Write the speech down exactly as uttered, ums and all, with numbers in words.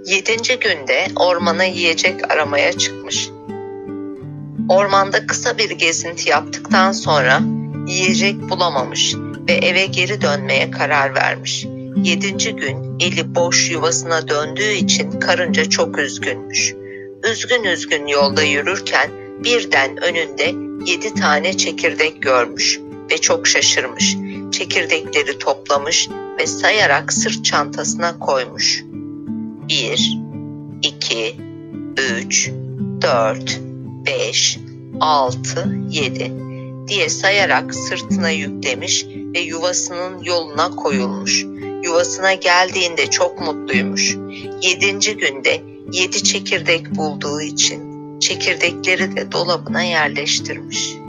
Yedinci günde ormana yiyecek aramaya çıkmış. Ormanda kısa bir gezinti yaptıktan sonra yiyecek bulamamış ve eve geri dönmeye karar vermiş. Yedinci gün eli boş yuvasına döndüğü için karınca çok üzgünmüş. Üzgün üzgün yolda yürürken birden önünde yedi tane çekirdek görmüş ve çok şaşırmış. Çekirdekleri toplamış ve sayarak sırt çantasına koymuş. Bir, iki, üç, dört, beş, altı, yedi diye sayarak sırtına yüklemiş ve yuvasının yoluna koyulmuş. Yuvasına geldiğinde çok mutluymuş. Yedinci günde yedi çekirdek bulduğu için çekirdekleri de dolabına yerleştirmiş.